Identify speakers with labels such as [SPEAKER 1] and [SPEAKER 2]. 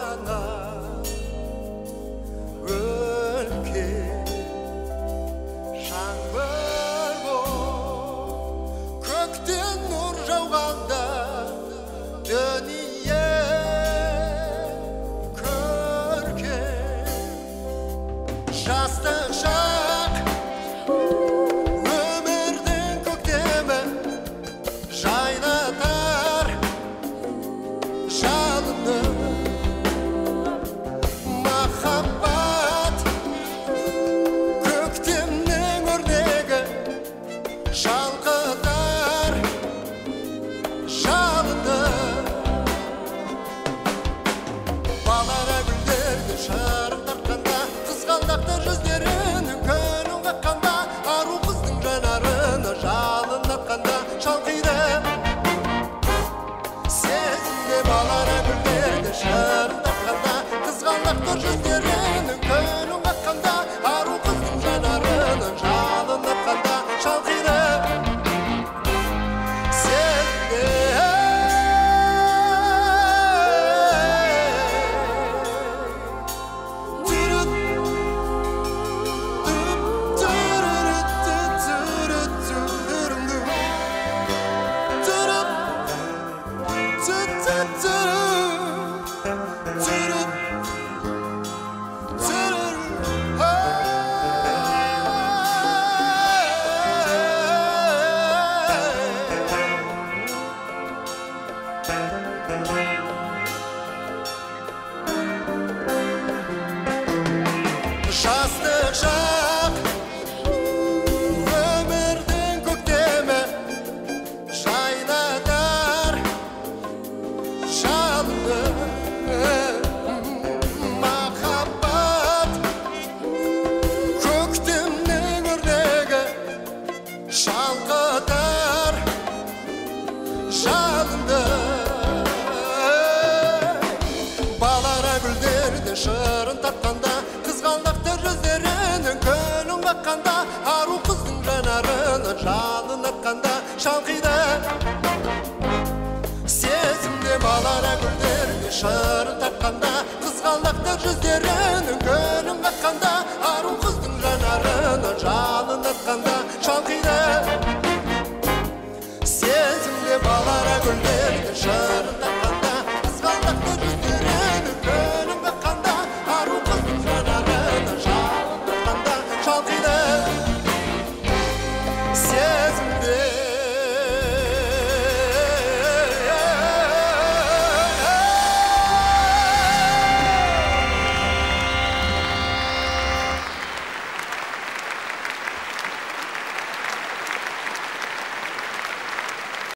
[SPEAKER 1] ана өлке жаңбыр боп көктен нұр жауғанда дүние көркем жастық шақ өмірдің көктемі жайнатар жалыны махаббат көктемнің өрнегі шалқытар жалыны балара гүлдерді шарын тартқанда қызғалдақты жүздерінің көнін қаққанда ару қыздың жанарына жалын атқанда шалқиды сезімде балара гүлдерді шарын тартқанда қызғалдақты жүздерінің көнін қаққанда ару қыздың жанарына жалын атқанда шалқиды жастық шақ өмірдің көктемі жайнатар жалыны махаббат көктемнің өрнегі шалқытар жалынды балара гүлдерді шырын тартқанда қызғалдақты жүздерінің көнін қаққанда ару қыздың жанарына жалын атқанда шалқиды сезімде балара гүлдерді